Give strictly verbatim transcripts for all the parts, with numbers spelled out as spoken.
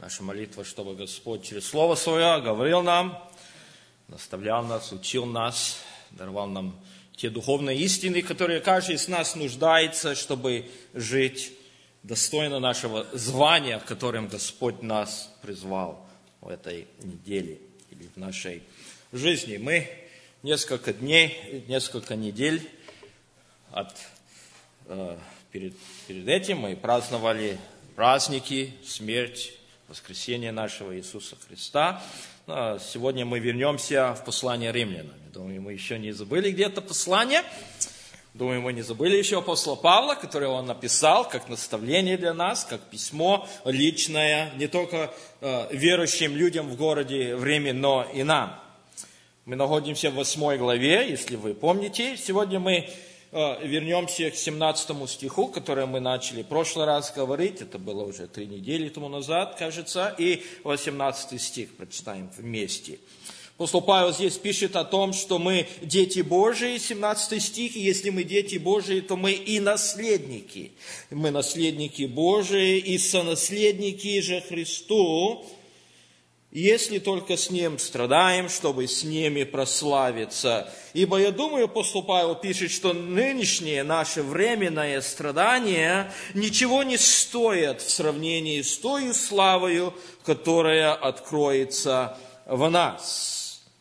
Наша молитва, чтобы Господь через Слово Свое говорил нам, наставлял нас, учил нас, даровал нам те духовные истины, которые каждый из нас нуждается, чтобы жить достойно нашего звания, которым Господь нас призвал в этой неделе или в нашей жизни. Мы несколько дней, несколько недель от, э, перед, перед этим мы праздновали праздники, смерть, воскресение нашего Иисуса Христа. Но сегодня мы вернемся в послание римлянам. Думаю, мы еще не забыли где-то послание. Думаю, мы не забыли еще апостола Павла, которое он написал как наставление для нас, как письмо личное, не только э, верующим людям в городе в Риме, но и нам. Мы находимся в восьмой главе, если вы помните. Сегодня мы э, вернемся к семнадцатому стиху, который мы начали в прошлый раз говорить. Это было уже три недели тому назад, кажется. И восемнадцатый стих прочитаем вместе. Апостол Павел здесь пишет о том, что мы дети Божии, семнадцатый стих, и если мы дети Божии, то мы и наследники. Мы наследники Божии и сонаследники же Христу, если только с Ним страдаем, чтобы с ними прославиться. Ибо я думаю, апостол Павел пишет, что нынешнее наше временное страдание ничего не стоит в сравнении с той славою, которая откроется в нас.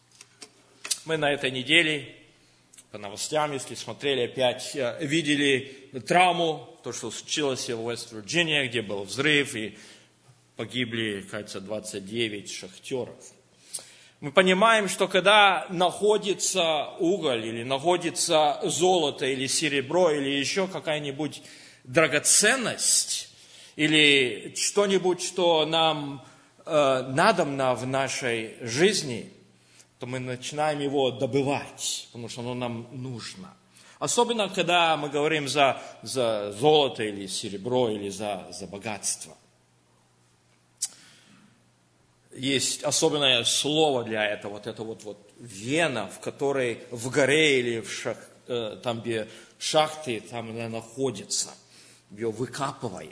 Мы на этой неделе, по новостям, если смотрели опять, видели травму, то, что случилось в Вест-Вирджинии, где был взрыв, и погибли, кажется, двадцать девять шахтеров. Мы понимаем, что когда находится уголь, или находится золото, или серебро, или еще какая-нибудь драгоценность, или что-нибудь, что нам э, надобно в нашей жизни, то мы начинаем его добывать, потому что оно нам нужно. Особенно, когда мы говорим за, за золото или серебро, или за, за богатство. Есть особенное слово для этого, вот это вот, вот вена, в которой в горе или в шах, э, там, где шахты, там она находится, ее выкапывает.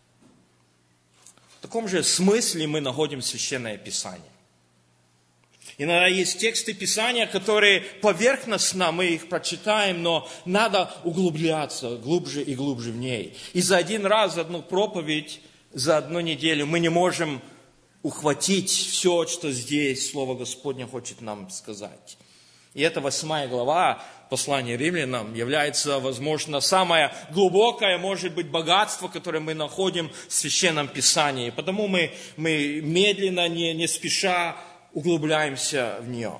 В таком же смысле мы находим Священное Писание. Иногда есть тексты Писания, которые поверхностно, мы их прочитаем, но надо углубляться глубже и глубже в ней. И за один раз, за одну проповедь, за одну неделю мы не можем ухватить все, что здесь Слово Господне хочет нам сказать. И эта восьмая глава послания римлянам является, возможно, самое глубокое, может быть, богатство, которое мы находим в Священном Писании. Потому мы, мы медленно, не, не спеша углубляемся в нее.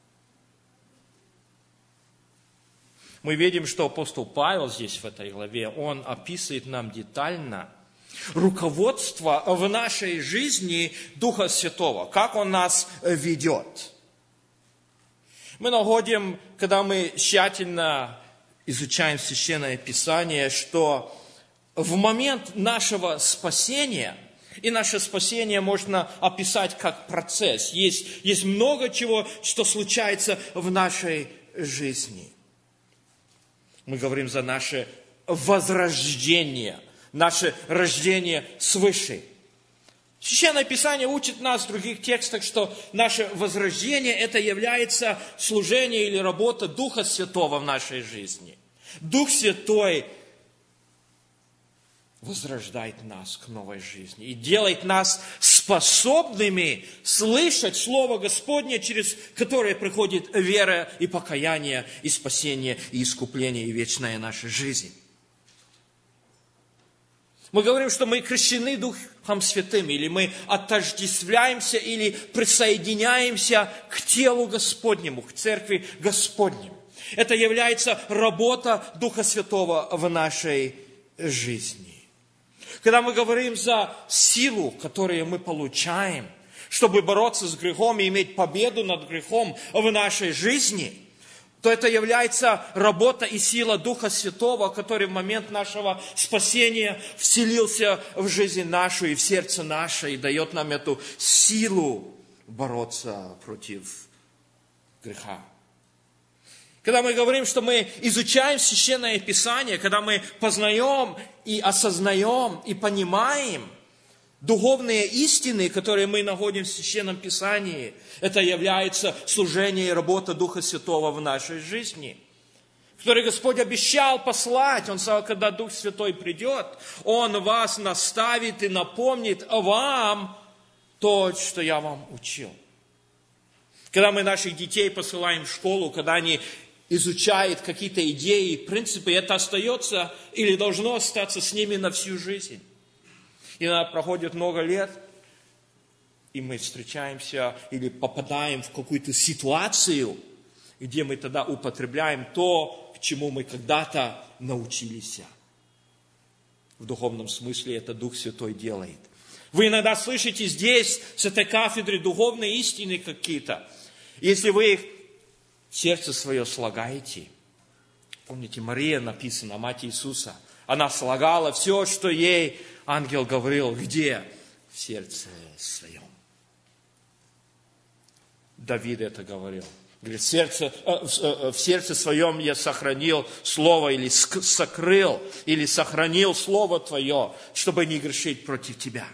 Мы видим, что апостол Павел здесь, в этой главе, он описывает нам детально руководство в нашей жизни Духа Святого, как Он нас ведет. Мы находим, когда мы тщательно изучаем Священное Писание, что в момент нашего спасения, и наше спасение можно описать как процесс, есть, есть много чего, что случается в нашей жизни. Мы говорим за наше возрождение, наше рождение свыше. Священное Писание учит нас в других текстах, что наше возрождение – это является служение или работа Духа Святого в нашей жизни. Дух Святой возрождает нас к новой жизни и делает нас способными слышать Слово Господне, через которое приходит вера и покаяние, и спасение, и искупление, и вечная наша жизнь. Мы говорим, что мы крещены Духом Святым, или мы отождествляемся, или присоединяемся к телу Господнему, к церкви Господнему. Это является работа Духа Святого в нашей жизни. Когда мы говорим за силу, которую мы получаем, чтобы бороться с грехом и иметь победу над грехом в нашей жизни, то это является работа и сила Духа Святого, который в момент нашего спасения вселился в жизнь нашу и в сердце наше, и дает нам эту силу бороться против греха. Когда мы говорим, что мы изучаем Священное Писание, когда мы познаем и осознаем, и понимаем Духовные истины, которые мы находим в Священном Писании, это является служение и работа Духа Святого в нашей жизни, который Господь обещал послать. Он сказал, когда Дух Святой придет, Он вас наставит и напомнит вам то, что я вам учил. Когда мы наших детей посылаем в школу, когда они изучают какие-то идеи, принципы, это остается или должно остаться с ними на всю жизнь. И проходит много лет, и мы встречаемся или попадаем в какую-то ситуацию, где мы тогда употребляем то, к чему мы когда-то научились. В духовном смысле это Дух Святой делает. Вы иногда слышите здесь, с этой кафедры, духовные истины какие-то. Если вы их в сердце свое слагаете. Помните, Мария написана, мать Иисуса. Она слагала все, что ей ангел говорил. Где? В сердце своем. Давид это говорил. Говорит, в сердце, в сердце своем я сохранил слово, или сокрыл, или сохранил слово Твое, чтобы не грешить против Тебя.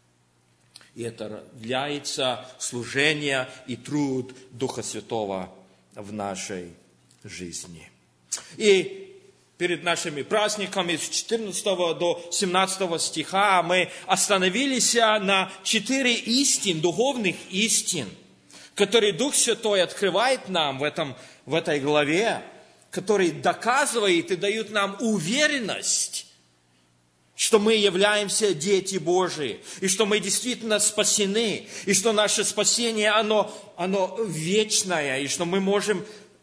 И это является служение и труд Духа Святого в нашей жизни. И перед нашими праздниками с четырнадцатого до семнадцатого стиха мы остановились на четыре истин, духовных истин, которые Дух Святой открывает нам в, этом, в этой главе, который доказывает и дает нам уверенность, что мы являемся дети Божии, и что мы действительно спасены, и что наше спасение, оно, оно вечное, и что мы можем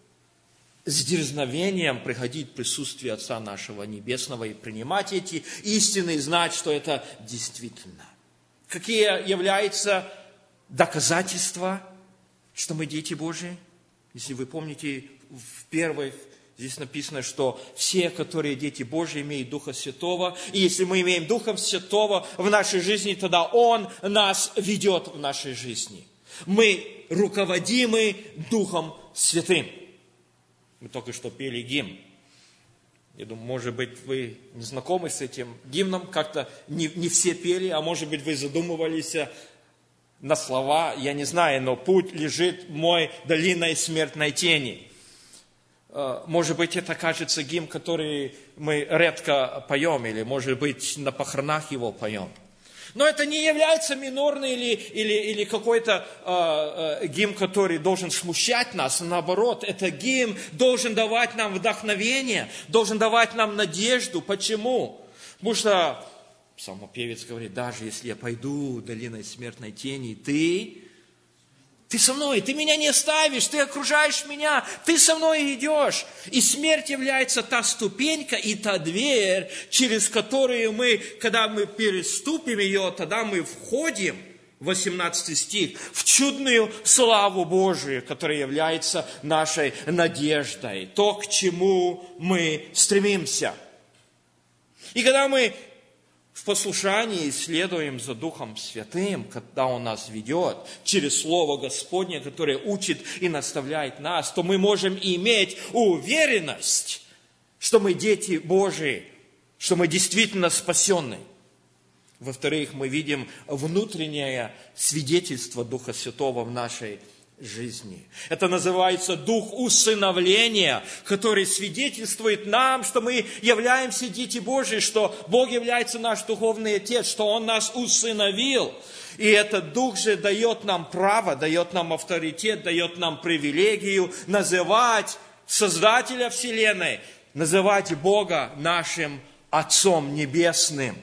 с дерзновением приходить в присутствие Отца нашего Небесного и принимать эти истины, и знать, что это действительно. Какие являются доказательства, что мы дети Божии? Если вы помните, в первых здесь написано, что все, которые дети Божьи, имеют Духа Святого. И если мы имеем Духа Святого в нашей жизни, тогда Он нас ведет в нашей жизни. Мы руководимы Духом Святым. Мы только что пели гимн. Я думаю, может быть, вы не знакомы с этим гимном, как-то не, не все пели, а может быть, вы задумывались на слова, я не знаю, но путь лежит мой долиной смертной тени. Может быть, это кажется гимн, который мы редко поем, или, может быть, на похоронах его поем. Но это не является минорный или, или, или какой-то э, э, гимн, который должен смущать нас. Наоборот, это гимн должен давать нам вдохновение, должен давать нам надежду. Почему? Потому что псалмопевец говорит, даже если я пойду долиной смертной тени, ты... Ты со мной, ты меня не оставишь, ты окружаешь меня, ты со мной идешь. И смерть является та ступенька и та дверь, через которую мы, когда мы переступим ее, тогда мы входим, восемнадцатый стих, в чудную славу Божию, которая является нашей надеждой, то, к чему мы стремимся. И когда мы в послушании следуем за Духом Святым, когда Он нас ведет через Слово Господне, которое учит и наставляет нас, то мы можем иметь уверенность, что мы дети Божии, что мы действительно спасенны. Во-вторых, мы видим внутреннее свидетельство Духа Святого в нашей жизни. Это называется дух усыновления, который свидетельствует нам, что мы являемся дети Божьи, что Бог является наш духовный Отец, что Он нас усыновил. И этот дух же дает нам право, дает нам авторитет, дает нам привилегию называть Создателя Вселенной, называть Бога нашим Отцом Небесным.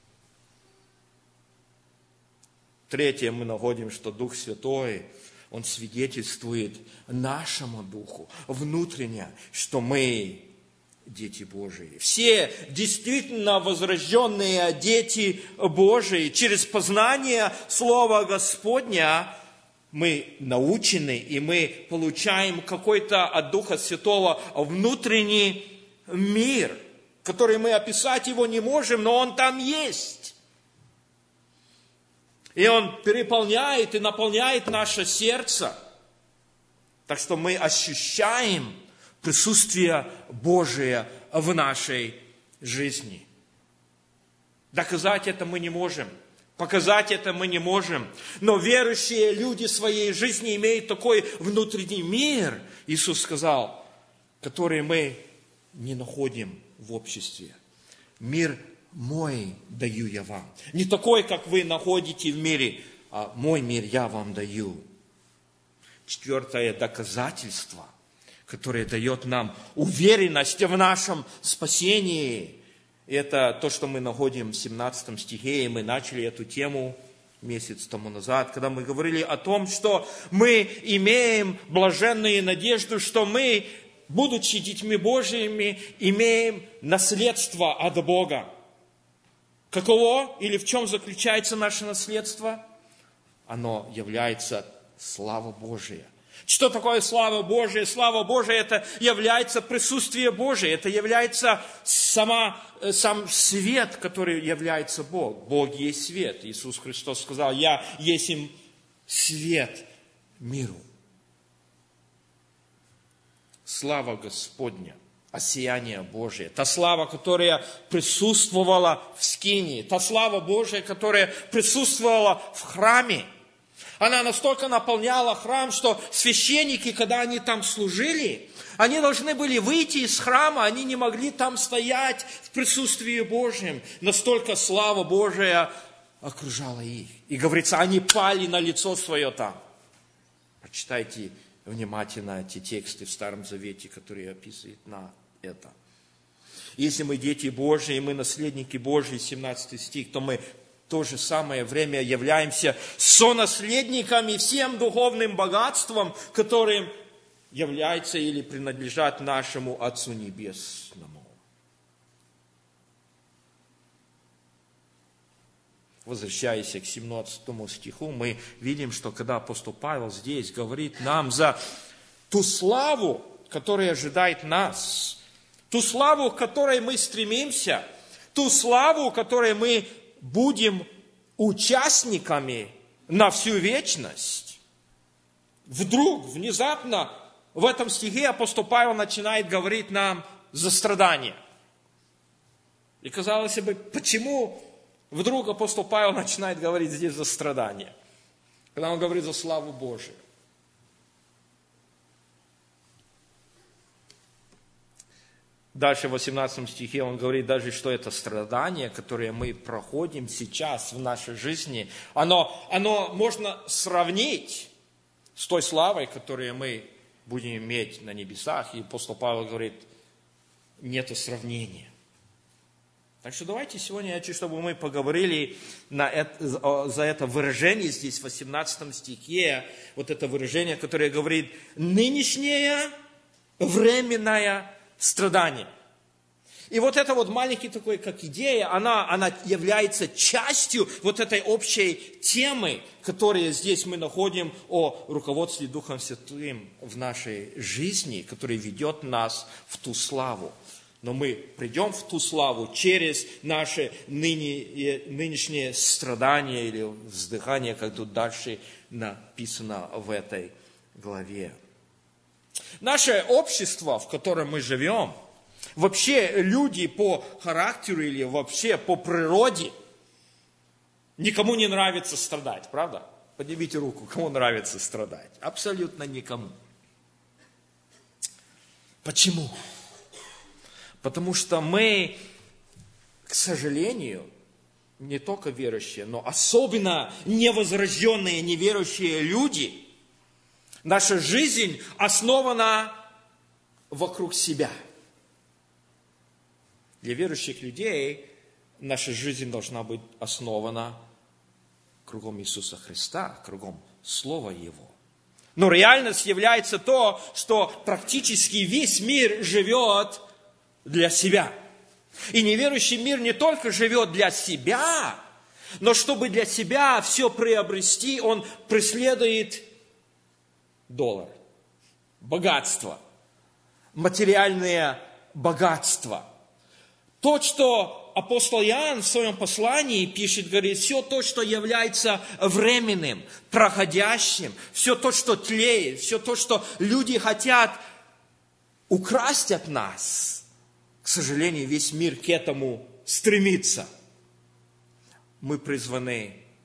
Третье, мы находим, что Дух Святой, Он свидетельствует нашему духу внутренне, что мы дети Божии. Все действительно возрожденные дети Божии. Через познание Слова Господня мы научены, и мы получаем какой-то от Духа Святого внутренний мир, который мы описать его не можем, но он там есть. И Он переполняет и наполняет наше сердце. Так что мы ощущаем присутствие Божие в нашей жизни. Доказать это мы не можем. Показать это мы не можем. Но верующие люди в своей жизни имеют такой внутренний мир, Иисус сказал, который мы не находим в обществе. Мир мой даю я вам. Не такой, как вы находите в мире, а мой мир я вам даю. Четвертое доказательство, которое дает нам уверенность в нашем спасении. Это то, что мы находим в семнадцатом стихе, и мы начали эту тему месяц тому назад, когда мы говорили о том, что мы имеем блаженную надежду, что мы, будучи детьми Божьими, имеем наследство от Бога. Каково или в чем заключается наше наследство? Оно является слава Божия. Что такое слава Божия? Слава Божия – это является присутствие Божие, это является сама, сам свет, который является Бог. Бог есть свет. Иисус Христос сказал, я есть им свет миру. Слава Господня, осияние Божие, та слава, которая присутствовала в скинии, та слава Божия, которая присутствовала в храме. Она настолько наполняла храм, что священники, когда они там служили, они должны были выйти из храма, они не могли там стоять в присутствии Божьем. Настолько слава Божия окружала их. И говорится, они пали на лицо свое там. Прочитайте внимательно эти тексты в Старом Завете, которые описывают на это. Если мы дети Божьи, и мы наследники Божьи, семнадцатый стих, то мы в то же самое время являемся сонаследниками всем духовным богатством, которым является или принадлежат нашему Отцу Небесному. Возвращаясь к семнадцатому стиху, мы видим, что когда апостол Павел здесь говорит нам за ту славу, которая ожидает нас, ту славу, к которой мы стремимся, ту славу, которой мы будем участниками на всю вечность. Вдруг, внезапно, в этом стихе апостол Павел начинает говорить нам за страдания. И казалось бы, почему вдруг апостол Павел начинает говорить здесь за страдания, когда он говорит за славу Божию? Дальше в восемнадцатом стихе он говорит даже, что это страдание, которое мы проходим сейчас в нашей жизни, оно, оно можно сравнить с той славой, которую мы будем иметь на небесах. И апостол Павел говорит, нету сравнения. Так что давайте сегодня я хочу, чтобы мы поговорили на это, за это выражение здесь в восемнадцатом стихе, вот это выражение, которое говорит нынешнее временное страдание. И вот это вот маленький такой, как идея, она, она является частью вот этой общей темы, которую здесь мы находим о руководстве Духом Святым в нашей жизни, который ведет нас в ту славу. Но мы придем в ту славу через наши ныне, нынешние страдания или вздыхания, как тут дальше написано в этой главе. Наше общество, в котором мы живем, вообще люди по характеру или вообще по природе, никому не нравится страдать, правда? Поднимите руку, кому нравится страдать? Абсолютно никому. Почему? Потому что мы, к сожалению, не только верующие, но особенно невозрожденные, неверующие люди, наша жизнь основана вокруг себя. Для верующих людей наша жизнь должна быть основана кругом Иисуса Христа, кругом Слова Его. Но реальность является то, что практически весь мир живет для себя. И неверующий мир не только живет для себя, но чтобы для себя все приобрести, он преследует доллар, богатство, материальное богатство. То, что апостол Иоанн в своем послании пишет, говорит, все то, что является временным, проходящим, все то, что тлеет, все то, что люди хотят украсть от нас, к сожалению, весь мир к этому стремится. Мы призваны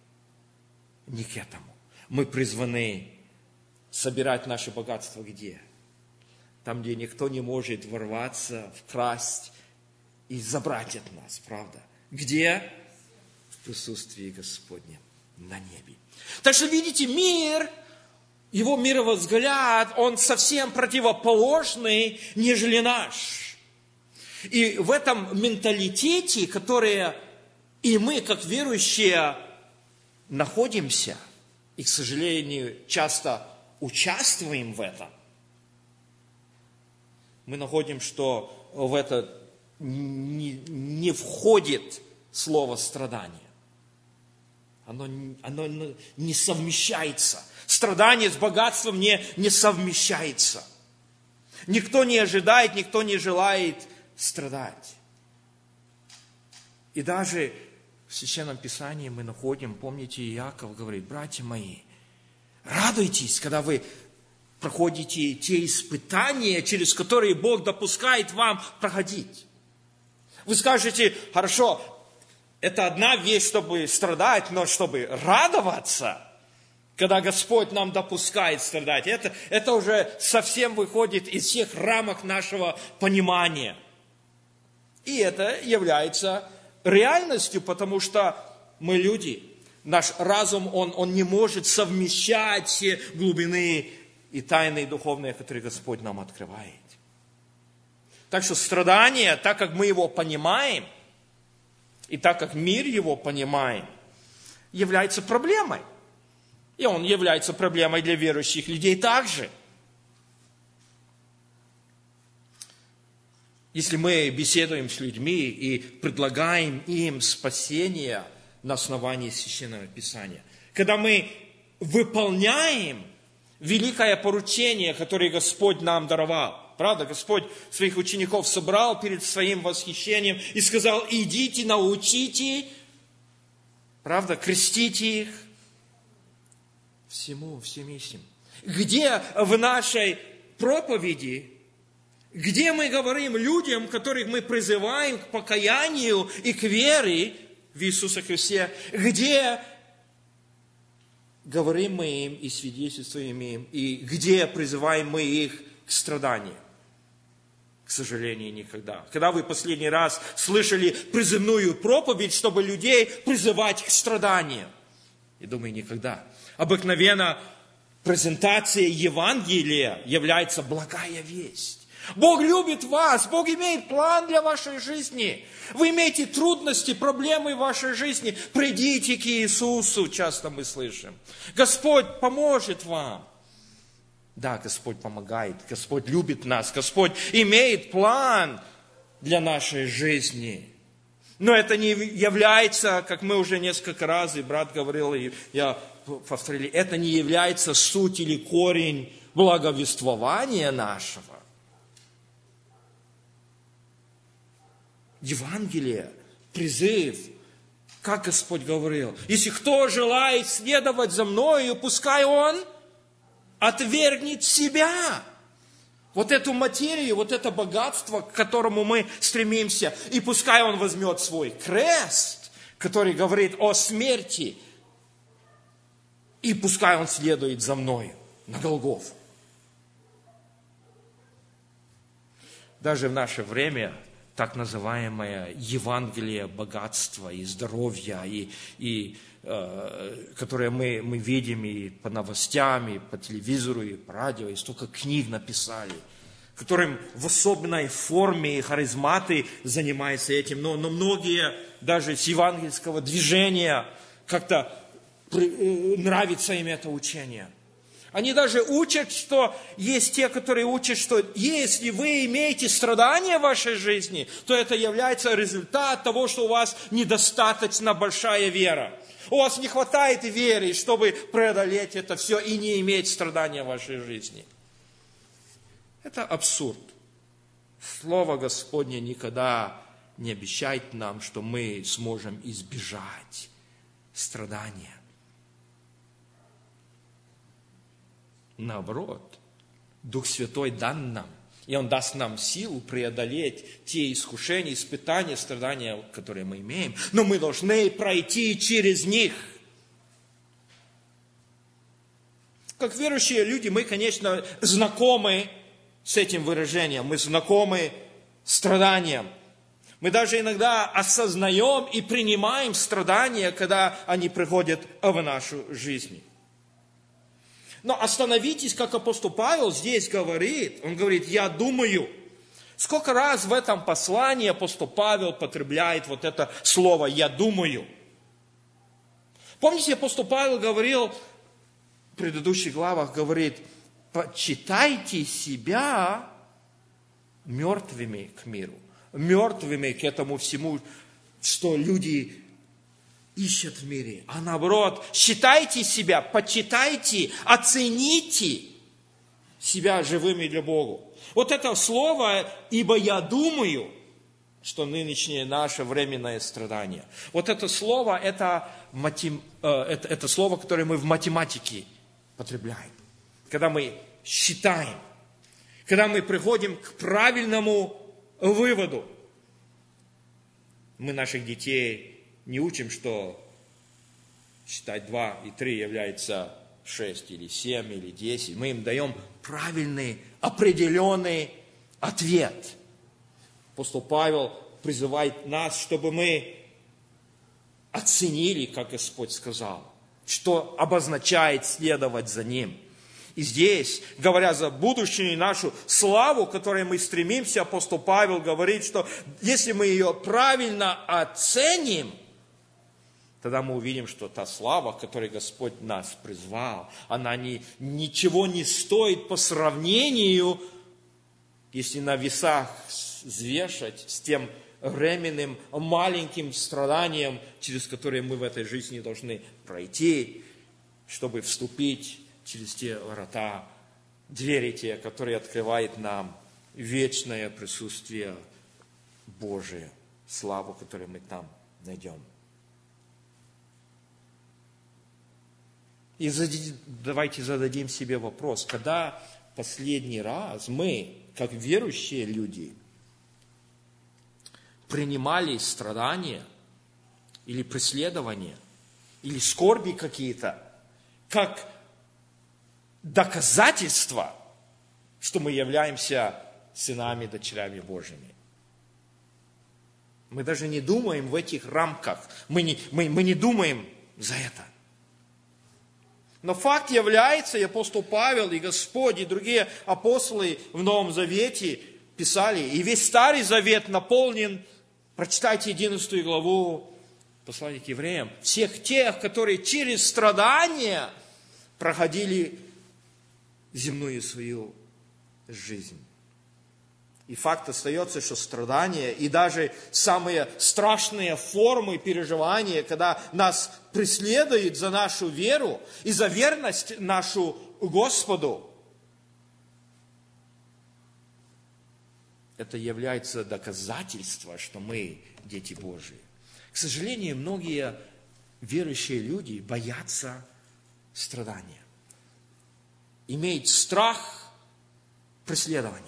не к этому. Мы призваны собирать наше богатство где? Там, где никто не может ворваться, вкрасть и забрать от нас, правда? Где? В присутствии Господнем на небе. Так что, видите, мир, его мировозгляд, он совсем противоположный, нежели наш. И в этом менталитете, который и мы, как верующие, находимся, и, к сожалению, часто участвуем в этом, мы находим, что в это не, не входит слово страдание. Оно, оно не совмещается. Страдание с богатством не, не совмещается. Никто не ожидает, никто не желает страдать. И даже в Священном Писании мы находим, помните, Иаков говорит: братья мои, радуйтесь, когда вы проходите те испытания, через которые Бог допускает вам проходить. Вы скажете: хорошо, это одна вещь, чтобы страдать, но чтобы радоваться, когда Господь нам допускает страдать, это, это уже совсем выходит из всех рамок нашего понимания. И это является реальностью, потому что мы люди. Наш разум, он, он не может совмещать все глубины и тайны духовные, которые Господь нам открывает. Так что страдание, так как мы его понимаем, и так как мир его понимает, является проблемой. И он является проблемой для верующих людей также. Если мы беседуем с людьми и предлагаем им спасение на основании Священного Писания, когда мы выполняем великое поручение, которое Господь нам даровал. Правда, Господь своих учеников собрал перед своим восхищением и сказал: идите, научите, правда, крестите их всему, всем этим. Где в нашей проповеди, где мы говорим людям, которых мы призываем к покаянию и к вере в Иисуса Христа, где говорим мы им и свидетельствуем им, и где призываем мы их к страданию? К сожалению, никогда. Когда вы последний раз слышали призывную проповедь, чтобы людей призывать к страданию? Я думаю, никогда. Обыкновенно презентация Евангелия является благая весть. Бог любит вас, Бог имеет план для вашей жизни. Вы имеете трудности, проблемы в вашей жизни. Придите к Иисусу, часто мы слышим. Господь поможет вам. Да, Господь помогает, Господь любит нас, Господь имеет план для нашей жизни. Но это не является, как мы уже несколько раз, и брат говорил, и я повторили, это не является суть или корень благовествования нашего. Евангелие, призыв, как Господь говорил: если кто желает следовать за мною, пускай он отвергнет себя. Вот эту материю, вот это богатство, к которому мы стремимся. И пускай он возьмет свой крест, который говорит о смерти. И пускай он следует за мною на Голгофу. Даже в наше время так называемое Евангелие богатства и здоровья, и, и, э, которое мы, мы видим и по новостям, и по телевизору, и по радио, и столько книг написали, которым в особенной форме и харизматы занимаются этим. Но, но многие даже с евангельского движения как-то при, э, нравится им это учение. Они даже учат, что есть те, которые учат, что если вы имеете страдания в вашей жизни, то это является результат того, что у вас недостаточно большая вера. У вас не хватает веры, чтобы преодолеть это все и не иметь страдания в вашей жизни. Это абсурд. Слово Господне никогда не обещает нам, что мы сможем избежать страдания. Наоборот, Дух Святой дан нам, и Он даст нам силу преодолеть те искушения, испытания, страдания, которые мы имеем. Но мы должны пройти через них. как верующие люди, мы, конечно, знакомы с этим выражением, мы знакомы с страданием. Мы даже иногда осознаем и принимаем страдания, когда они приходят в нашу жизнь. Но остановитесь, как апостол Павел здесь говорит. Он говорит, я думаю. Сколько раз в этом послании апостол Павел потребляет вот это слово «я думаю». Помните, апостол Павел говорил в предыдущих главах, говорит, почитайте себя мертвыми к миру, мертвыми к этому всему, что люди ищут в мире. А наоборот, считайте себя, почитайте, оцените себя живыми для Бога. Вот это слово, ибо я думаю, что нынешнее наше временное страдание. Вот это слово, это, матем, э, это, это слово, которое мы в математике потребляем. Когда мы считаем, когда мы приходим к правильному выводу. Мы наших детей не учим, что считать два и три является шесть или семь или десять. Мы им даем правильный, определенный ответ. Апостол Павел призывает нас, чтобы мы оценили, как Господь сказал, что обозначает следовать за Ним. И здесь, говоря за будущую и нашу славу, к которой мы стремимся, апостол Павел говорит, что если мы ее правильно оценим, тогда мы увидим, что та слава, к которой Господь нас призвал, она не, ничего не стоит по сравнению, если на весах взвешать с тем временным маленьким страданием, через которое мы в этой жизни должны пройти, чтобы вступить через те врата, двери те, которые открывает нам вечное присутствие Божие, славу, которую мы там найдем. И давайте зададим себе вопрос, когда последний раз мы, как верующие люди, принимали страдания или преследования, или скорби какие-то, как доказательство, что мы являемся сынами, дочерями Божьими. Мы даже не думаем в этих рамках, мы не, мы, мы не думаем за это. Но факт является, и апостол Павел, и Господь, и другие апостолы в Новом Завете писали, и весь Старый Завет наполнен, прочитайте одиннадцатую главу послания к евреям, всех тех, которые через страдания проходили земную свою жизнь. И факт остается, что страдания и даже самые страшные формы переживания, когда нас преследуют за нашу веру и за верность нашу Господу, это является доказательством, что мы дети Божии. К сожалению, многие верующие люди боятся страдания, имеют страх преследования.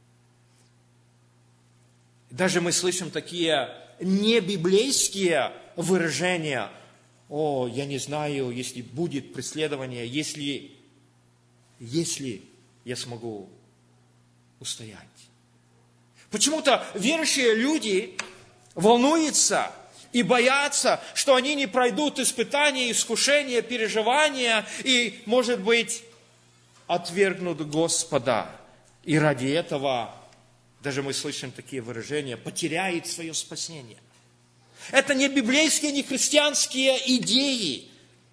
Даже мы слышим такие небиблейские выражения. О, я не знаю, если будет преследование, если, если я смогу устоять. Почему-то верующие люди волнуются и боятся, что они не пройдут испытания, искушения, переживания и, может быть, отвергнут Господа. И ради этого, даже мы слышим такие выражения, потеряет свое спасение. Это не библейские, не христианские идеи.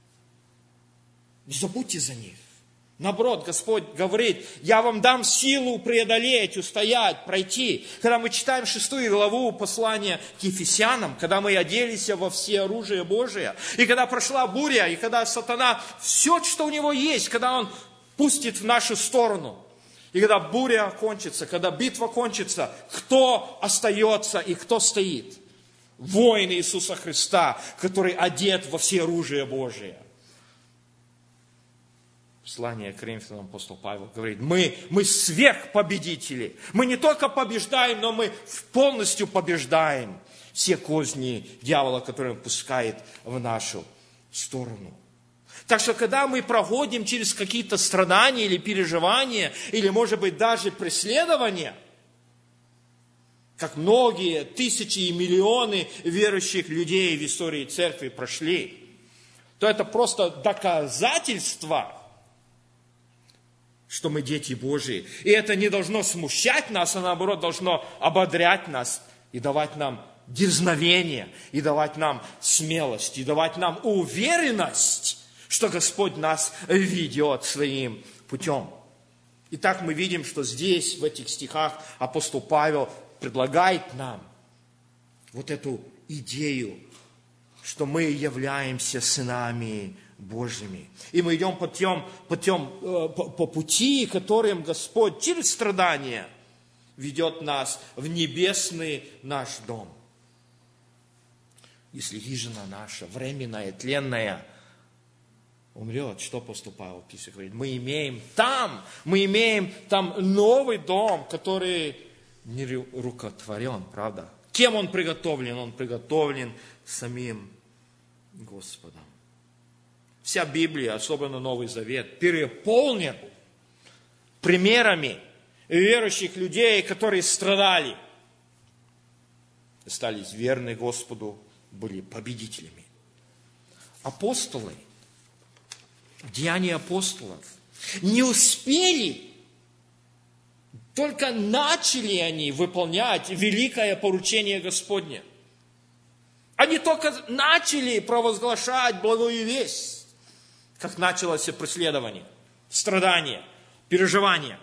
Не забудьте за них. Наоборот, Господь говорит, я вам дам силу преодолеть, устоять, пройти. Когда мы читаем шестую главу послания к Ефесянам, когда мы оделись во все оружие Божие, и когда прошла буря, и когда сатана, все, что у него есть, когда он пустит в нашу сторону, и когда буря кончится, когда битва кончится, кто остается и кто стоит? Воин Иисуса Христа, который одет во все оружие Божие. Послание к Коринфянам апостол Павел говорит, мы, мы сверхпобедители. Мы не только побеждаем, но мы полностью побеждаем все козни дьявола, которые он пускает в нашу сторону. Так что, когда мы проходим через какие-то страдания или переживания, или, может быть, даже преследования, как многие тысячи и миллионы верующих людей в истории церкви прошли, то это просто доказательство, что мы дети Божьи. И это не должно смущать нас, а наоборот должно ободрять нас и давать нам дерзновение, и давать нам смелость, и давать нам уверенность, что Господь нас ведет своим путем. Итак, мы видим, что здесь, в этих стихах, апостол Павел предлагает нам вот эту идею, что мы являемся сынами Божьими. И мы идем путем, путем, по, по пути, которым Господь через страдания ведет нас в небесный наш дом. Если хижина наша, временная, тленная, умрет, что апостол Павел пишет? Говорит, мы имеем там, мы имеем там новый дом, который не рукотворен, правда? Кем он приготовлен? Он приготовлен самим Господом. Вся Библия, особенно Новый Завет, переполнен примерами верующих людей, которые страдали, остались верны Господу, были победителями. Апостолы, Деяния апостолов, не успели, только начали они выполнять великое поручение Господне. Они только начали провозглашать благую весть, как началось преследование, страдание, переживание.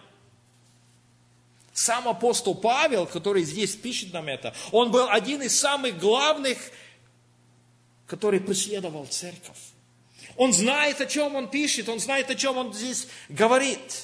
Сам апостол Павел, который здесь пишет нам это, он был один из самых главных, который преследовал церковь. Он знает, о чем он пишет, он знает, о чем он здесь говорит.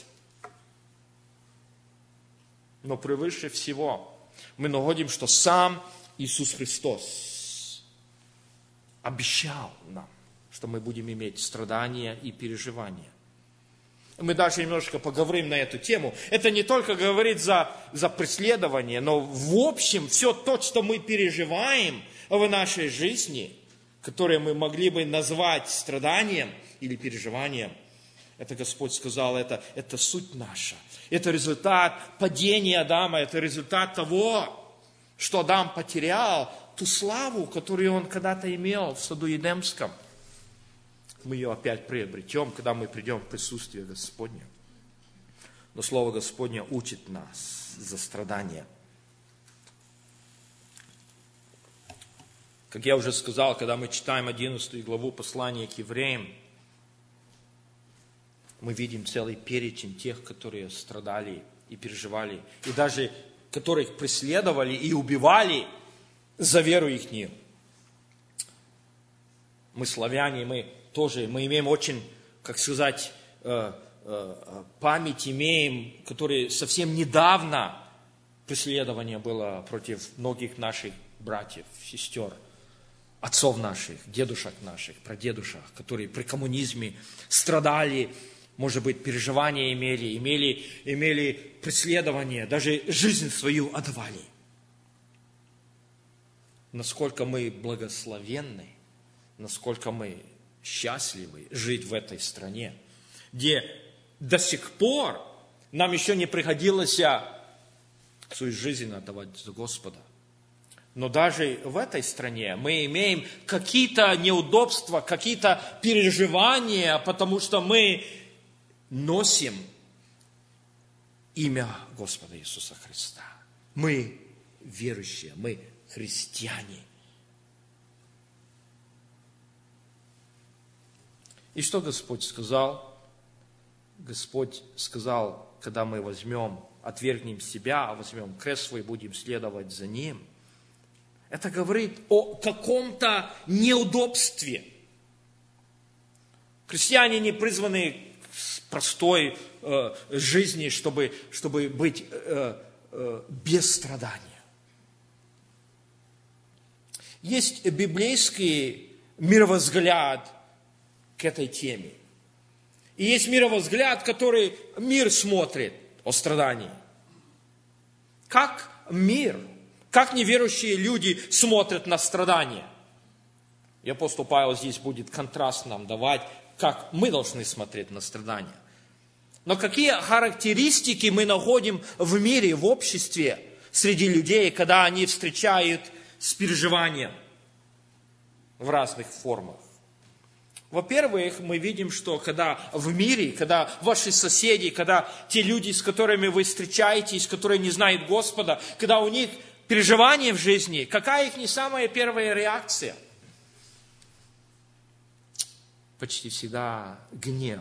Но превыше всего мы находим, что сам Иисус Христос обещал нам, что мы будем иметь страдания и переживания. Мы даже немножко поговорим на эту тему. Это не только говорит за, за преследование, но в общем все то, что мы переживаем в нашей жизни, которое мы могли бы назвать страданием или переживанием, это Господь сказал, это, это суть наша. Это результат падения Адама, это результат того, что Адам потерял ту славу, которую он когда-то имел в саду Едемском. Мы ее опять приобретем, когда мы придем в присутствие Господне. Но Слово Господне учит нас за страдания. Как я уже сказал, когда мы читаем одиннадцатую главу послания к евреям, мы видим целый перечень тех, которые страдали и переживали, и даже которых преследовали и убивали за веру ихнюю. Мы славяне, мы тоже, мы имеем очень, как сказать, память имеем, которые совсем недавно преследование было против многих наших братьев, сестер, отцов наших, дедушек наших, прадедушек, которые при коммунизме страдали, может быть, переживания имели, имели, имели преследование, даже жизнь свою отдавали. Насколько мы благословенны, насколько мы счастливы жить в этой стране, где до сих пор нам еще не приходилось свою жизнь отдавать за Господа. Но даже в этой стране мы имеем какие-то неудобства, какие-то переживания, потому что мы носим имя Господа Иисуса Христа. Мы верующие, мы христиане. И что Господь сказал? Господь сказал, когда мы возьмем, отвергнем себя, возьмем крест свой, будем следовать за Ним. Это говорит о каком-то неудобстве. Христиане не призваны к простой э, жизни, чтобы, чтобы быть э, э, без страдания. Есть библейский мировозгляд к этой теме. И есть мировозгляд, который мир смотрит о страдании. Как мир, как неверующие люди смотрят на страдания. И апостол Павел здесь будет контраст нам давать, как мы должны смотреть на страдания. Но какие характеристики мы находим в мире, в обществе, среди людей, когда они встречают с переживанием в разных формах? Во-первых, мы видим, что когда в мире, когда ваши соседи, когда те люди, с которыми вы встречаетесь, которые не знают Господа, когда у них переживания в жизни, какая их не самая первая реакция? Почти всегда гнев,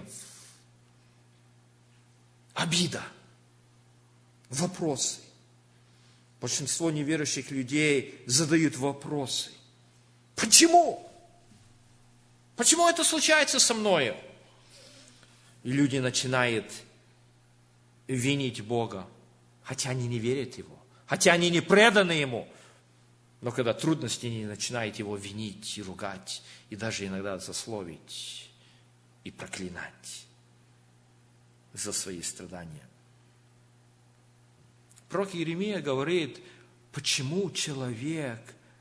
обида, вопросы. Большинство неверующих людей задают вопросы. Почему? Почему это случается со мною? И люди начинают винить Бога, хотя они не верят Его, хотя они не преданы Ему. Но когда трудности, они начинают Его винить и ругать, и даже иногда злословить и проклинать за свои страдания. Пророк Иеремия говорит, почему человек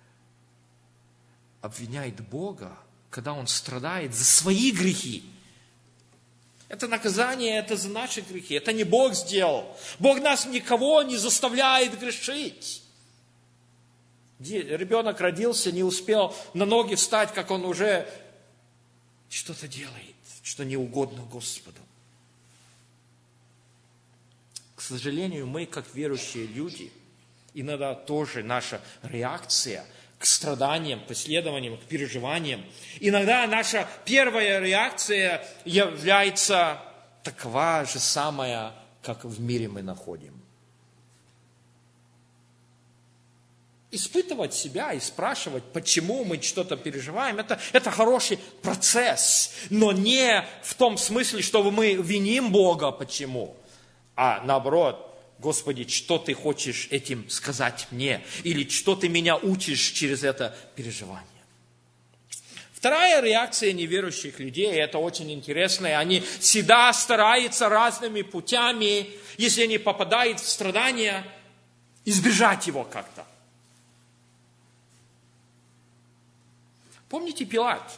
обвиняет Бога, когда он страдает за свои грехи. Это наказание, это за наши грехи. Это не Бог сделал. Бог нас никого не заставляет грешить. Ребенок родился, не успел на ноги встать, как он уже что-то делает, что не угодно Господу. К сожалению, мы, как верующие люди, иногда тоже наша реакция к страданиям, к исследованиям, к переживаниям. Иногда наша первая реакция является такова же самая, как в мире мы находим. Испытывать себя и спрашивать, почему мы что-то переживаем, это, это хороший процесс, но не в том смысле, что мы виним Бога, почему, а наоборот, Господи, что Ты хочешь этим сказать мне? Или что Ты меня учишь через это переживание? Вторая реакция неверующих людей, это очень интересно, они всегда стараются разными путями, если они попадают в страдания, избежать его как-то. Помните Пилат?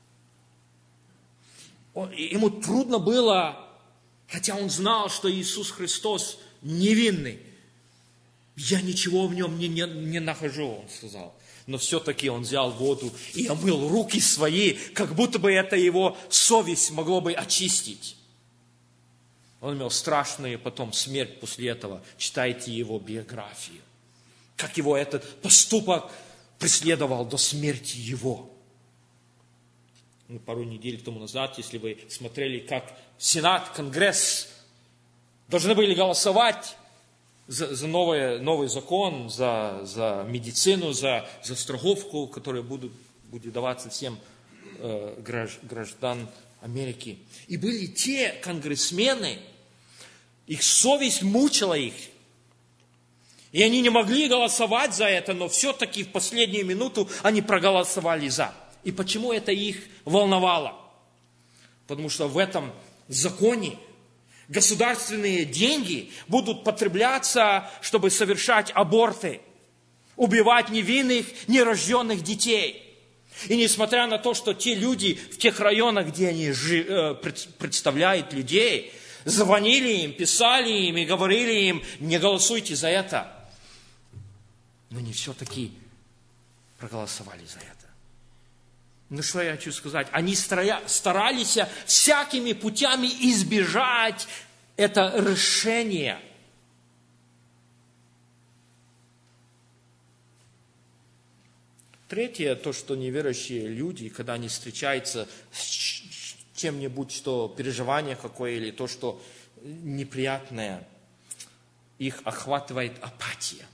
Он, ему трудно было, хотя он знал, что Иисус Христос невинный. Я ничего в нем не, не, не нахожу, он сказал. Но все-таки он взял воду и омыл руки свои, как будто бы это его совесть могло бы очистить. Он имел страшную потом смерть после этого. Читайте его биографию. Как его этот поступок преследовал до смерти его. Пару недель тому назад, если вы смотрели, как Сенат, Конгресс должны были голосовать за, за новый, новый закон, за, за медицину, за, за страховку, которая будет, будет даваться всем э, граждан Америки. И были те конгрессмены, их совесть мучила их. И они не могли голосовать за это, но все-таки в последнюю минуту они проголосовали за. И почему это их волновало? Потому что в этом законе государственные деньги будут потребляться, чтобы совершать аборты, убивать невинных, нерожденных детей. И несмотря на то, что те люди в тех районах, где они представляют людей, звонили им, писали им и говорили им, не голосуйте за это. Но они все-таки проголосовали за это. Ну что я хочу сказать? Они старались всякими путями избежать это решение. Третье, то, что неверующие люди, когда они встречаются с чем-нибудь, что переживание какое, или то, что неприятное, их охватывает апатия.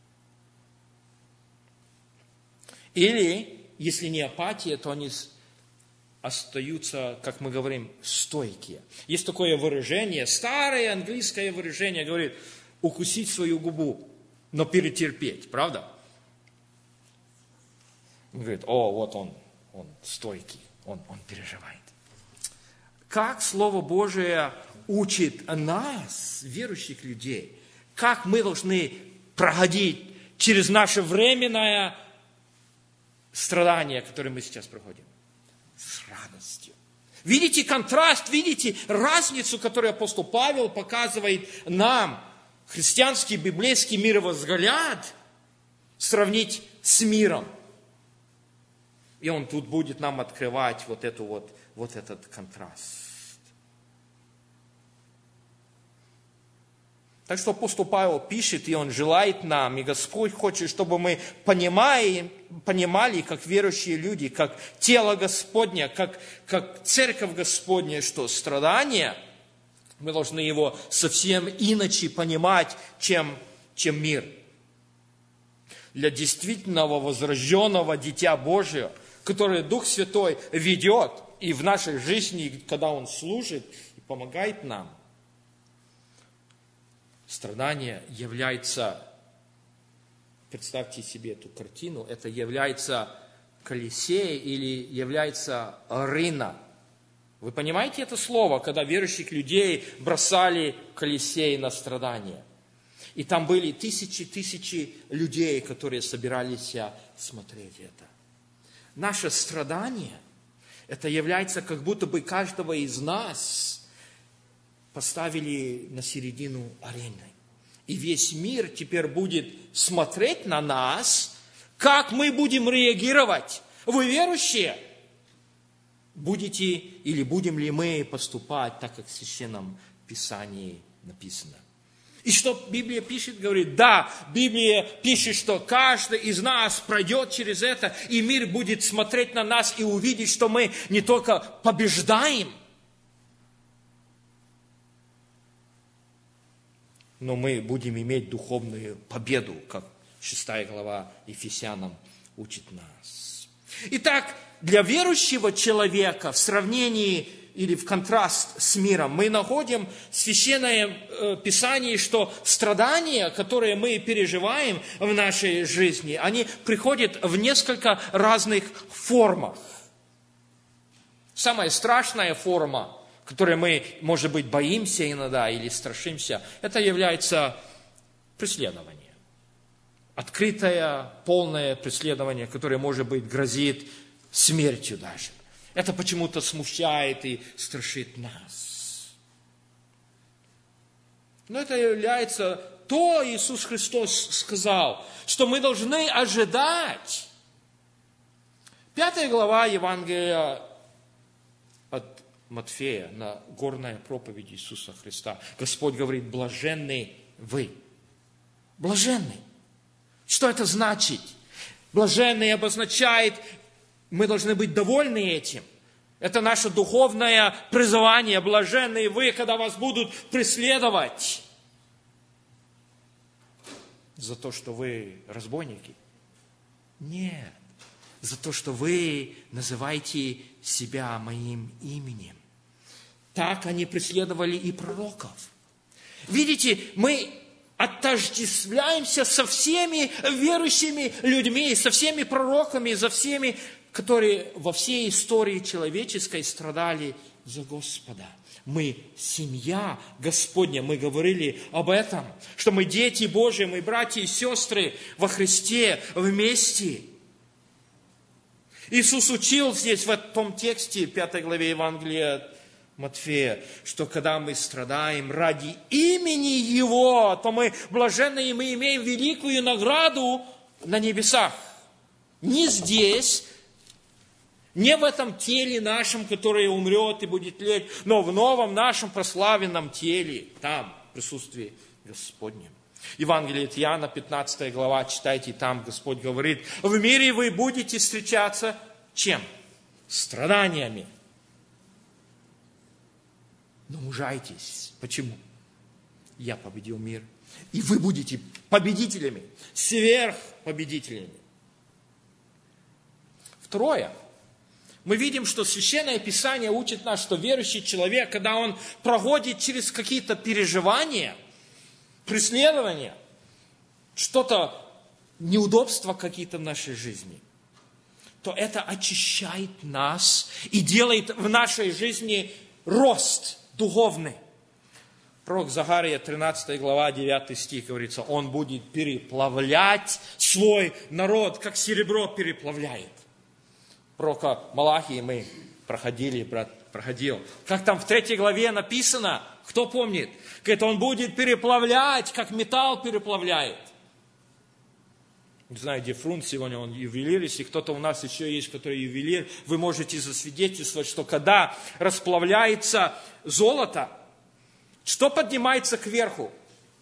Или если не апатия, то они остаются, как мы говорим, стойкие. Есть такое выражение, старое английское выражение, говорит, укусить свою губу, но перетерпеть, правда? Он говорит, о, вот он, он стойкий, он, он переживает. Как Слово Божие учит нас, верующих людей, как мы должны проходить через наше временное страдания, которые мы сейчас проходим, с радостью. В Видите контраст, видите разницу, которую апостол Павел показывает нам. Христианский библейский мировозгляд сравнить с миром. И он тут будет нам открывать вот, эту вот, вот этот контраст. Так что апостол Павел пишет, и он желает нам, и Господь хочет, чтобы мы понимали, понимали, как верующие люди, как тело Господне, как, как церковь Господня, что страдания, мы должны его совсем иначе понимать, чем, чем мир. Для действительного возрожденного Дитя Божия, которое Дух Святой ведет и в нашей жизни, когда Он служит и помогает нам, страдание является, представьте себе эту картину, это является колесей или является арена. Вы понимаете это слово, когда верующих людей бросали колесей на страдания? И там были тысячи-тысячи людей, которые собирались смотреть это. Наше страдание, это является как будто бы каждого из нас поставили на середину арены. И весь мир теперь будет смотреть на нас, как мы будем реагировать. Вы верующие? Будете или будем ли мы поступать так, как в Священном Писании написано? И что Библия пишет, говорит, да, Библия пишет, что каждый из нас пройдет через это, и мир будет смотреть на нас и увидеть, что мы не только побеждаем, но мы будем иметь духовную победу, как шестая глава Ефесянам учит нас. Итак, для верующего человека в сравнении или в контраст с миром мы находим в Священном Писании, что страдания, которые мы переживаем в нашей жизни, они приходят в несколько разных формах. Самая страшная форма, которой мы, может быть, боимся иногда или страшимся, это является преследование. Открытое, полное преследование, которое, может быть, грозит смертью даже. Это почему-то смущает и страшит нас. Но это является то, Иисус Христос сказал, что мы должны ожидать. Пятая глава Евангелия от Матфея, на горной проповеди Иисуса Христа. Господь говорит, блаженны вы. Блаженны. Что это значит? Блаженный обозначает, мы должны быть довольны этим. Это наше духовное призвание. Блаженны вы, когда вас будут преследовать за то, что вы разбойники. Нет. За то, что вы называете себя моим именем. Так они преследовали и пророков. Видите, мы отождествляемся со всеми верующими людьми, со всеми пророками, за всеми, которые во всей истории человеческой страдали за Господа. Мы семья Господня, мы говорили об этом, что мы дети Божьи, мы братья и сестры во Христе вместе. Иисус учил здесь, в том тексте, пятой главе Евангелия Матфея, что когда мы страдаем ради имени Его, то мы блаженны, и мы имеем великую награду на небесах. Не здесь, не в этом теле нашем, которое умрет и будет тлеть, но в новом нашем прославленном теле, там, в присутствии Господнем. Евангелие от Иоанна, пятнадцатая глава, читайте, там Господь говорит, в мире вы будете встречаться чем? Страданиями. Но мужайтесь. Почему? Я победил мир. И вы будете победителями, сверхпобедителями. Второе. Мы видим, что Священное Писание учит нас, что верующий человек, когда он проходит через какие-то переживания, преследования, что-то, неудобства какие-то в нашей жизни, то это очищает нас и делает в нашей жизни рост духовный. Пророк Захария, тринадцатая глава, девятый стих, говорится, он будет переплавлять свой народ, как серебро переплавляет. Пророка Малахии мы проходили, брат проходил. Как там в третьей главе написано, кто помнит? Говорит, он будет переплавлять, как металл переплавляет. Не знаю, где Фрунт сегодня, он ювелир. Если кто-то у нас еще есть, который ювелир, вы можете засвидетельствовать, что когда расплавляется золото, что поднимается кверху?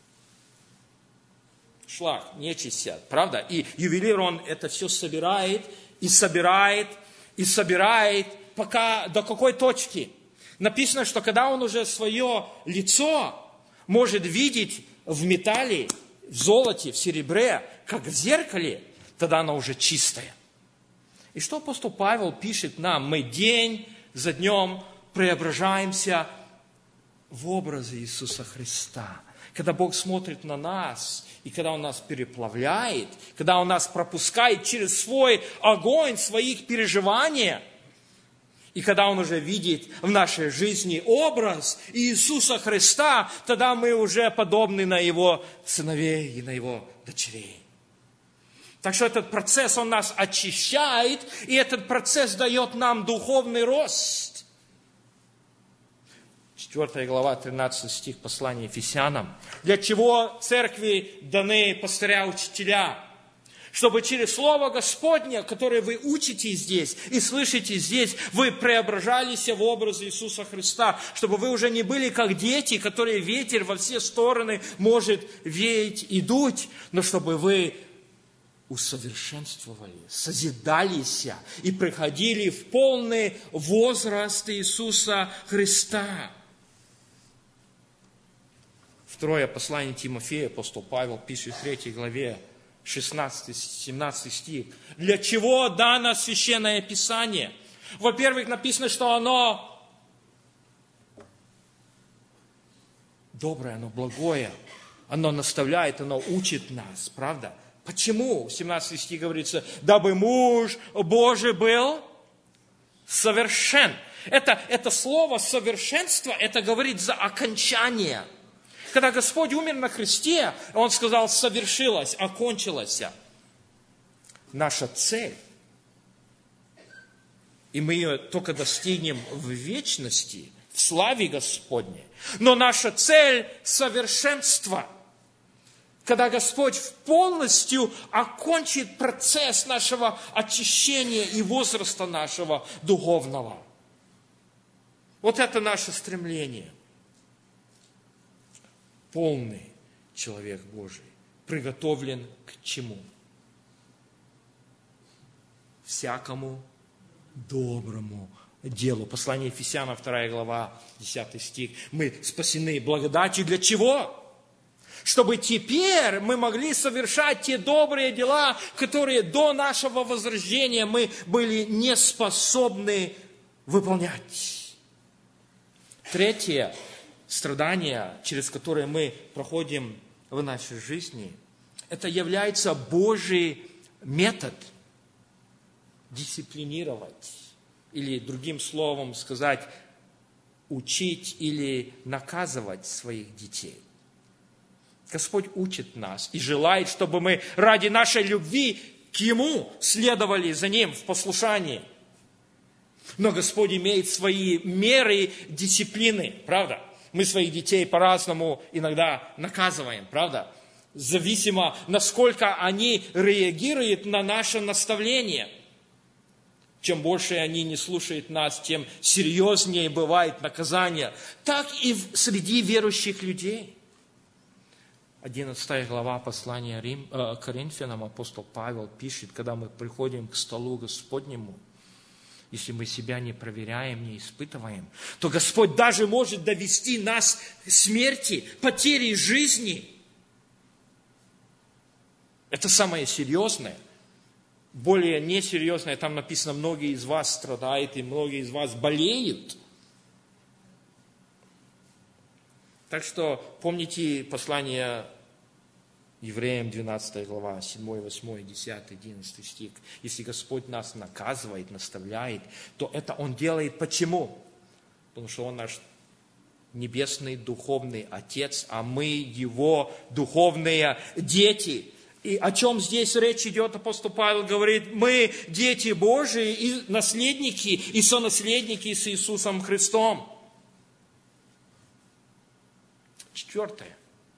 Шлак, нечисть сядет, правда? И ювелир, он это все собирает, и собирает, и собирает, пока до какой точки? Написано, что когда он уже свое лицо может видеть в металле, в золоте, в серебре, как в зеркале, тогда оно уже чистое. И что апостол Павел пишет нам? Мы день за днем преображаемся в образе Иисуса Христа. Когда Бог смотрит на нас, и когда Он нас переплавляет, когда Он нас пропускает через свой огонь своих переживаний, и когда Он уже видит в нашей жизни образ Иисуса Христа, тогда мы уже подобны на Его сыновей и на Его дочерей. Так что этот процесс, он нас очищает, и этот процесс дает нам духовный рост. четвёртая глава, тринадцатый стих послания Ефесянам. Для чего церкви даны пастыря, учителя? Чтобы через Слово Господне, которое вы учите здесь и слышите здесь, вы преображались в образ Иисуса Христа. Чтобы вы уже не были как дети, которые ветер во все стороны может веять и дуть, но чтобы вы усовершенствовали, созидались и приходили в полный возраст Иисуса Христа. Второе послание Тимофея, апостол Павел пишет в третьей главе, шестнадцатый-семнадцатый стих. Для чего дано Священное Писание? Во-первых, написано, что оно доброе, оно благое, оно наставляет, оно учит нас, правда? Почему? В семнадцатом стихе говорится, дабы муж Божий был совершен. Это, это слово совершенство, это говорит за окончание. Когда Господь умер на кресте, Он сказал, совершилось, окончилось. Наша цель, и мы ее только достигнем в вечности, в славе Господней. Но наша цель – совершенство. Когда Господь полностью окончит процесс нашего очищения и возраста нашего духовного. Вот это наше стремление. Полный человек Божий приготовлен к чему? Всякому доброму делу. Послание Ефесянам, вторая глава, десятый стих. Мы спасены благодатью для чего? Чтобы теперь мы могли совершать те добрые дела, которые до нашего возрождения мы были не способны выполнять. Третье страдание, через которое мы проходим в нашей жизни, это является Божий метод дисциплинировать, или другим словом сказать, учить или наказывать своих детей. Господь учит нас и желает, чтобы мы ради нашей любви к Ему следовали за Ним в послушании. Но Господь имеет свои меры дисциплины, правда? Мы своих детей по-разному иногда наказываем, правда? Зависимо, насколько они реагируют на наше наставление. Чем больше они не слушают нас, тем серьезнее бывает наказание. Так и среди верующих людей. одиннадцатая глава послания Рим, э, Коринфянам апостол Павел пишет, когда мы приходим к столу Господнему, если мы себя не проверяем, не испытываем, то Господь даже может довести нас к смерти, потери жизни. Это самое серьезное. Более несерьезное, там написано, многие из вас страдают и многие из вас болеют. Так что помните послание Евреям, двенадцатая глава, седьмой, восьмой, десятый, одиннадцатый стих. Если Господь нас наказывает, наставляет, то это Он делает почему? Потому что Он наш небесный духовный Отец, а мы Его духовные дети. И о чем здесь речь идет, апостол Павел говорит, мы дети Божии и наследники, и сонаследники с Иисусом Христом. Четвертое.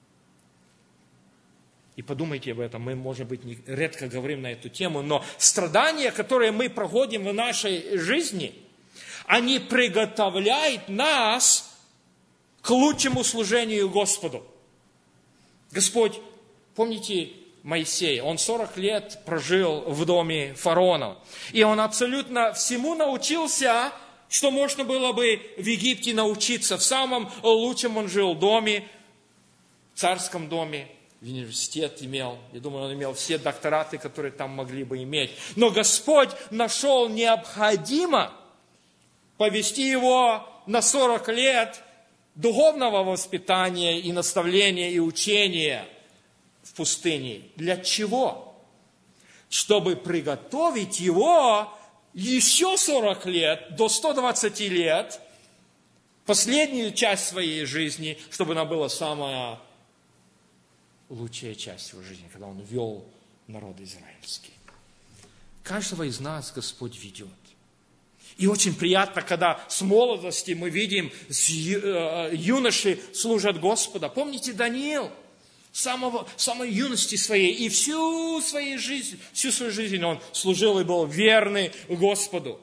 И подумайте об этом, мы, может быть, не, редко говорим на эту тему, но страдания, которые мы проходим в нашей жизни, они приготовляют нас к лучшему служению Господу. Господь, помните Моисея, он сорок лет прожил в доме фараона, и он абсолютно всему научился, что можно было бы в Египте научиться. В самом лучшем он жил доме, в царском доме, в университет имел. Я думаю, он имел все доктораты, которые там могли бы иметь. Но Господь нашел необходимо повести его на сорок лет духовного воспитания и наставления и учения в пустыне. Для чего? Чтобы приготовить его еще сорок лет, до ста двадцати лет, последнюю часть своей жизни, чтобы она была самая лучшая часть его жизни, когда он вел народ израильский. Каждого из нас Господь ведет. И очень приятно, когда с молодости мы видим, юноши служат Господа. Помните Даниил? С самого, самой юности своей и всю свою жизнь, всю свою жизнь он служил и был верный Господу.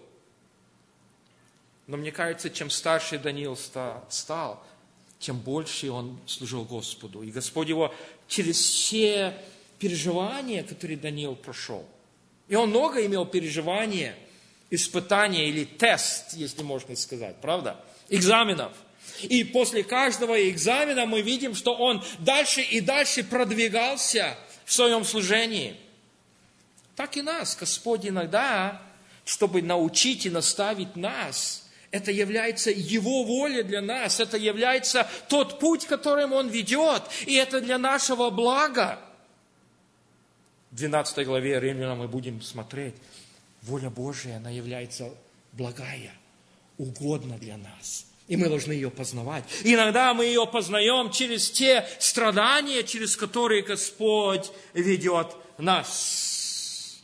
Но мне кажется, чем старше Даниил стал, тем больше он служил Господу. И Господь его через все переживания, которые Даниил прошел, и он много имел переживания, испытания или тест, если можно сказать, правда? Экзаменов. И после каждого экзамена мы видим, что он дальше и дальше продвигался в своем служении. Так и нас Господь иногда, чтобы научить и наставить нас, это является Его воля для нас, это является тот путь, которым Он ведет, и это для нашего блага. В двенадцатой главе Римлянам мы будем смотреть, воля Божия, она является благая, угодна для нас. И мы должны ее познавать. Иногда мы ее познаем через те страдания, через которые Господь ведет нас.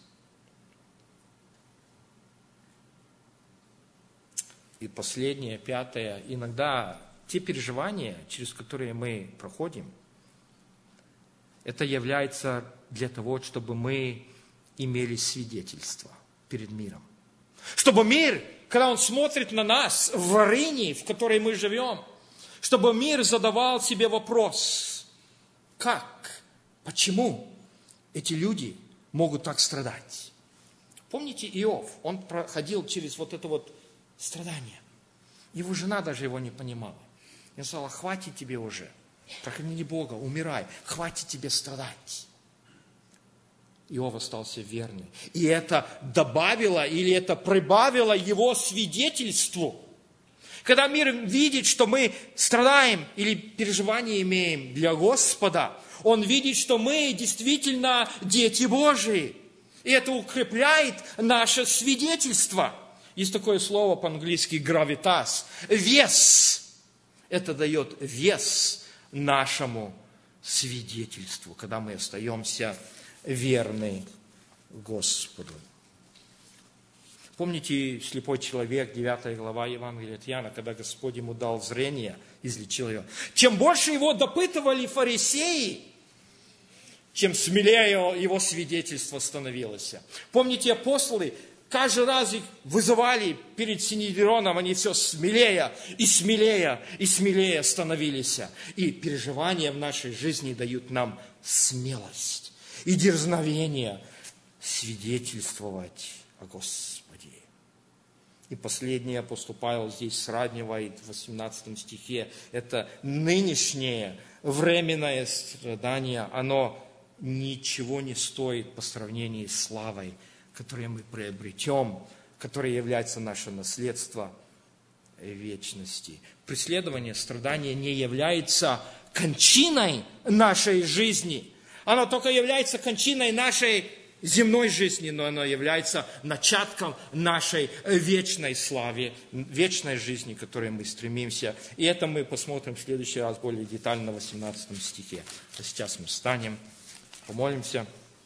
И последнее, пятое. Иногда те переживания, через которые мы проходим, это является для того, чтобы мы имели свидетельство перед миром. Чтобы мир, когда он смотрит на нас в арене, в которой мы живем, чтобы мир задавал себе вопрос, как, почему эти люди могут так страдать? Помните Иов? Он проходил через вот это вот страдание. Его жена даже его не понимала. Я сказала, хватит тебе уже, проклини Бога, умирай, хватит тебе страдать. Иов остался верный. И это добавило или это прибавило его свидетельству. Когда мир видит, что мы страдаем или переживания имеем для Господа, он видит, что мы действительно дети Божии. И это укрепляет наше свидетельство. Есть такое слово по-английски гравитас. Вес. Это дает вес нашему свидетельству, когда мы остаемся верный Господу. Помните слепой человек, девятая глава Евангелия от Иоанна, когда Господь ему дал зрение, излечил его. Чем больше его допытывали фарисеи, чем смелее его свидетельство становилось. Помните, апостолы каждый раз их вызывали перед Синедрионом, они все смелее и смелее и смелее становились. И переживания в нашей жизни дают нам смелость и дерзновение свидетельствовать о Господе. И последнее апостол Павел здесь сравнивает в восемнадцатом стихе. Это нынешнее временное страдание, оно ничего не стоит по сравнению с славой, которую мы приобретем, которая является наше наследство вечности. Преследование, страдание не является кончиной нашей жизни. Оно только является кончиной нашей земной жизни, но оно является начатком нашей вечной славы, вечной жизни, к которой мы стремимся. И это мы посмотрим в следующий раз более детально в восемнадцатом стихе. А сейчас мы встанем, помолимся.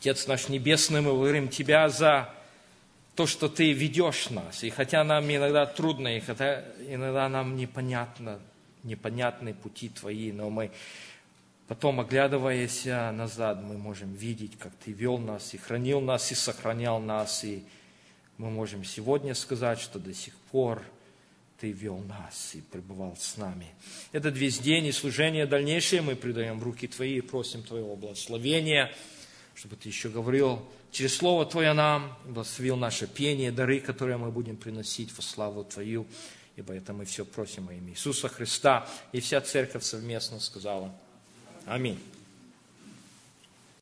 Отец наш Небесный, мы благодарим Тебя за то, что Ты ведешь нас. И хотя нам иногда трудно, и хотя иногда нам непонятно, непонятны пути Твои, но мы потом, оглядываясь назад, мы можем видеть, как Ты вел нас, и хранил нас, и сохранял нас. И мы можем сегодня сказать, что до сих пор Ты вел нас и пребывал с нами. Этот весь день и служение дальнейшее мы предаем в руки Твои и просим Твоего благословения, чтобы Ты еще говорил через Слово Твое нам, благословил наше пение, дары, которые мы будем приносить во славу Твою. Ибо это мы все просим во имя Иисуса Христа. И вся церковь совместно сказала. Аминь.